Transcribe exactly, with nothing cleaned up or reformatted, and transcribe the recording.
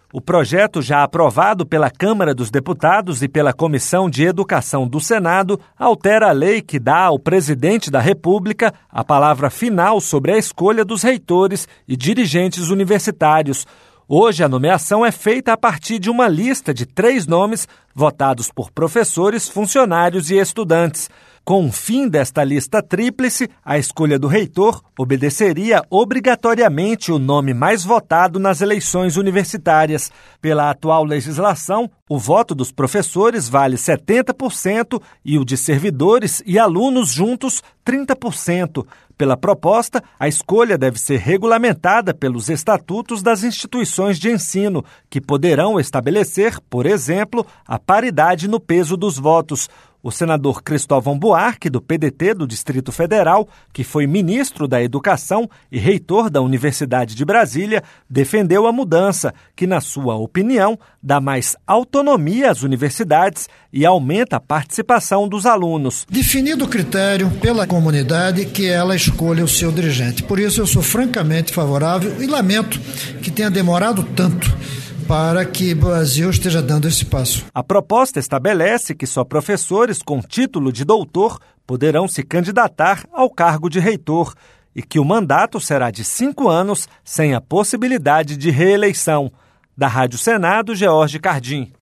O projeto, já aprovado pela Câmara dos Deputados e pela Comissão de Educação do Senado, altera a lei que dá ao presidente da República a palavra final sobre a escolha dos reitores e dirigentes universitários. Hoje, a nomeação é feita a partir de uma lista de três nomes votados por professores, funcionários e estudantes. Com o fim desta lista tríplice, a escolha do reitor obedeceria obrigatoriamente o nome mais votado nas eleições universitárias. Pela atual legislação, o voto dos professores vale setenta por cento e o de servidores e alunos juntos trinta por cento. Pela proposta, a escolha deve ser regulamentada pelos estatutos das instituições de ensino, que poderão estabelecer, por exemplo, a paridade no peso dos votos. O senador Cristóvão Buarque, do P D T do Distrito Federal, que foi ministro da Educação e reitor da Universidade de Brasília, defendeu a mudança, que, na sua opinião, dá mais autonomia às universidades e aumenta a participação dos alunos. Definido o critério pela comunidade que ela escolha o seu dirigente. Por isso eu sou francamente favorável e lamento que tenha demorado tanto para que o Brasil esteja dando esse passo. A proposta estabelece que só professores com título de doutor poderão se candidatar ao cargo de reitor e que o mandato será de cinco anos sem a possibilidade de reeleição. Da Rádio Senado, George Cardim.